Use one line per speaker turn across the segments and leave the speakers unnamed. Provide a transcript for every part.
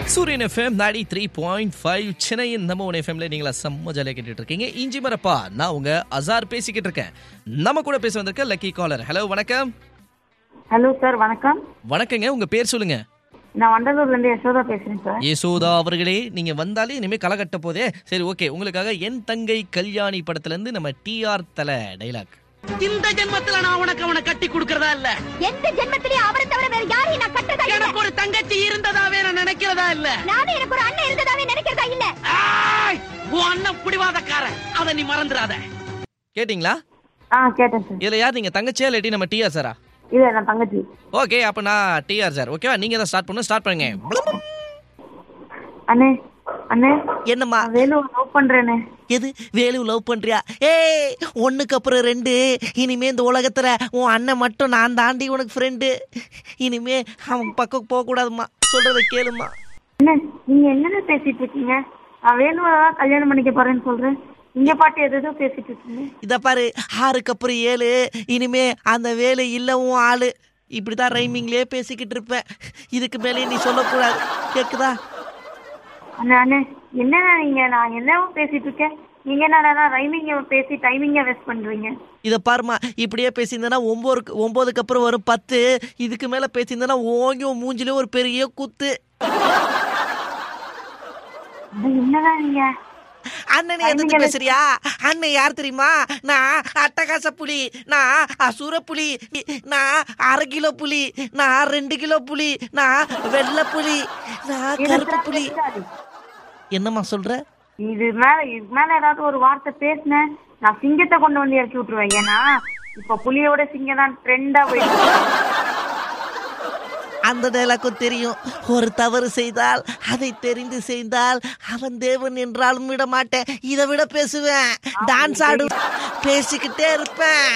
சூரியன் எஃப்எம் 93.5 சென்னையின் நம்ம ஒன் எஃப்எம்ல நீங்களா செம்ம ஜாலியாக கேட்டுட்டு இருக்கீங்க. இஞ்சி மரப்பா, நான் உங்க அசார் பேசிக்கிட்டு இருக்கேன். நம்ம கூட பேச வந்திருக்க லக்கி காலர். ஹலோ, வணக்கம்.
ஹலோ சார், வணக்கம்.
வணக்கங்க, உங்க பேர் சொல்லுங்க.
நான் வண்டலூர்ல இருந்து யசோதா பேசுறேன் சார்.
யசோதா அவர்களே, நீங்க வந்தாலே இனிமே களை கட்ட போதே. சரி, ஓகே, உங்களுக்காக என் தங்கை கல்யாணி படத்துல இருந்து நம்ம டிஆர் தலை டைலாக்.
இந்த ஜென்மத்துல நான் உனக்கு அவனை கட்டி கொடுக்கறதா இல்ல.
எந்த ஜென்மத்திலயும் அவரை தவிர வேற யாரையும் நான் கட்டதா இல்ல.
எனக்கு ஒரு தங்கச்சி இருந்ததாவே நான் நினைக்கிறதா இல்ல.
நானும் எனக்கு ஒரு அண்ணன் இருந்ததாவே நினைக்கிறதா இல்ல.
உன் அண்ணன் பிடிவாதக்காரன், அத நீ மறந்துடாத.
கேட்டிங்களா?
கேட்டேன் சார்.
இதுல யார் நீங்க, தங்கச்சியா இல்லாட்டி நம்ம டிஆர் சாரா?
இல்ல, நான் தங்கச்சி.
ஓகே, அப்ப நான் டிஆர் சார். ஓகேவா? நீங்க தான் ஸ்டார்ட் பண்ணுங்க.
அண்ணே அண்ணே,
என்னம்மா?
வேலு லவ் பண்றேனே.
எது வேலு லவ் பண்றியா? ஏய், ஒண்ணுக்கு அப்புறம் ரெண்டு. இனிமே இந்த உலகத்துல உன் அண்ணன் மட்டும் நான் தாண்டி உனக்கு ஃப்ரெண்டு. இனிமே அவன் பக்கம் போக கூடாதுமா, சொல்றத கேளுமா.
அண்ணே, நீங்க என்னென்ன பேசிட்டு இருக்கீங்க? நான் வேலுவை தான் கல்யாணம் பண்ணிக்க போறேன்னு சொல்றேன். இங்க பாட்டு எதோ பேசிட்டு இருக்கீங்க.
இத பாரு, 6க்கு அப்புறம் 7. இனிமே அந்த வேலு இல்ல உன் ஆளு. இப்படிதான் ரைமிங்லயே பேசிக்கிட்டு இருப்பேன். இதுக்கு மேலே நீ சொல்லக்கூடாது, கேக்குதா?
அண்ணே அண்ணே, என்னண்ணா நீங்க, நான் என்னவோ பேசிட்டு இருக்கேன், நீங்க என்னடா ரைமிங்க பேசி டைமிங்க வேஸ்ட் பண்றீங்க.
இத பாருமா, இப்படியே பேசியிருந்தேன்னா 9க்கு அப்புறம் வரும் 10. இதுக்கு மேல பேசியிருந்தேன்னா ஓங்கி உன் மூஞ்சிலே ஒரு பெரிய குத்து.
என்னடா நீங்க
அண்ணனை எதிர்த்து பேசுறியா? அண்ணன் யார் தெரியுமா? நான் அட்டகாச புலி, நான் அசுர புலி, நான் 1/2 கிலோ புலி, நான் 2 கிலோ புலி, நான் வெள்ளை புலி, நான் கருப்பு புலி. என்னம்மா சொல்ற?
இது மேல ஏதாவது ஒரு வார்த்தை பேசினேன், நான் சிங்கத்தை கொண்டு வந்து இறக்கி விட்டுருவேன். ஏன்னா இப்ப புலியோட சிங்கம் தான் ட்ரெண்டா போயிட்டு.
அந்த டைலாக்கும் தெரியும். ஒரு தவறு செய்தால் அதை தெரிந்து செய்தால் அவன் தேவன் என்றாலும் விட மாட்டேன். இதை விட பேசுவேன், டான்ஸ் ஆடு, பேசிக்கிட்டே இருப்பேன்,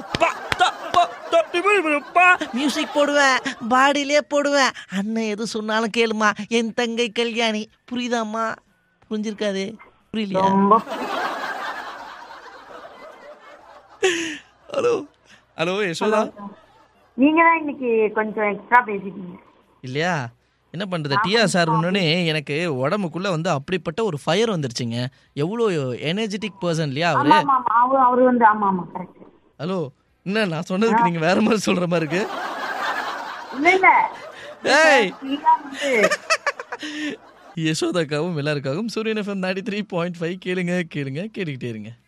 மியூசிக் போடுவேன், பாடியிலே போடுவேன். அண்ணன் எது சொன்னாலும் கேளுமா. என் தங்கை கல்யாணி. புரியுதாம்மா? புரிஞ்சிருக்காது, புரியலையா?
ஹலோ ஹலோ யசோதா,
நீங்க தான் இன்னைக்கு கொஞ்சம் எக்ஸ்ட்ரா பேசிட்டீங்க
இல்லையா? என்ன பண்றது, டிஆர் சார் ஒன்னே எனக்கு உடம்புக்குள்ள வந்து அப்படிப்பட்ட ஒரு ஃபயர் வந்துருச்சுங்க. எவ்வளோ எனர்ஜெட்டிக் பர்சன் இல்லையா அவரு?
அவரு வந்து ஆமா ஆமா கரெக்ட்.
ஹலோ, என்ன நான் சொன்னதுக்கு நீங்க வேற மாதிரி சொல்ற மாதிரி இருக்கு.
இல்ல
ஏய், யசோதாக்காவும் எல்லாருக்காகவும் சூரியன் எஃப்எம் 93.5 கேளுங்க கேட்டுக்கிட்டே இருங்க.